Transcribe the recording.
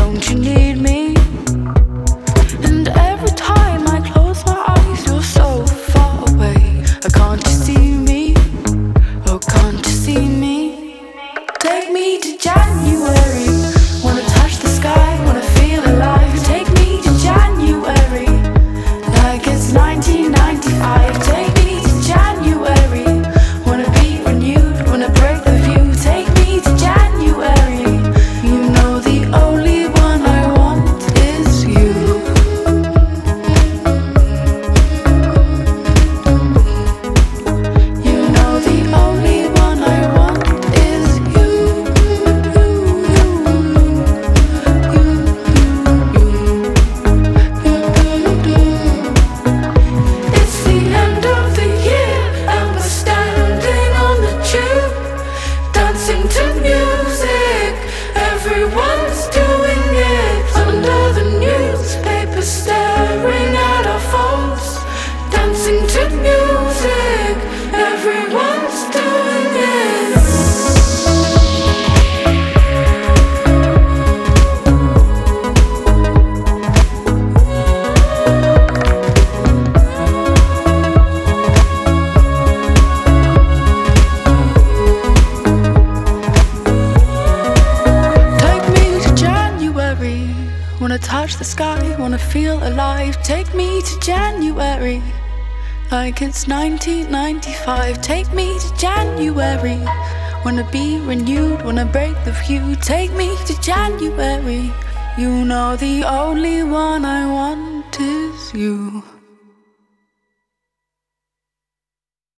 Don't you need me? And every time I close my eyes, you're so far away. Can't you see me? Oh, can't you see me? Take me to January. Wanna touch the sky, wanna feel alive. Take me to January, like it's 1995. Take me to January. Wanna be renewed, wanna break the view. Take me to January. You know the only one I want is you. You know the only one I want is you. It's the end of the year and we're standing on the tube, dancing to music. Everyone's doing it under the newspaper, staring at our phones, dancing to music. Everyone's doing it. Take me to January. Wanna touch the sky, wanna feel alive. Take me to January, like it's 1995. Take me to January. Wanna be renewed, wanna break the view. Take me to January. You know the only one I want is you.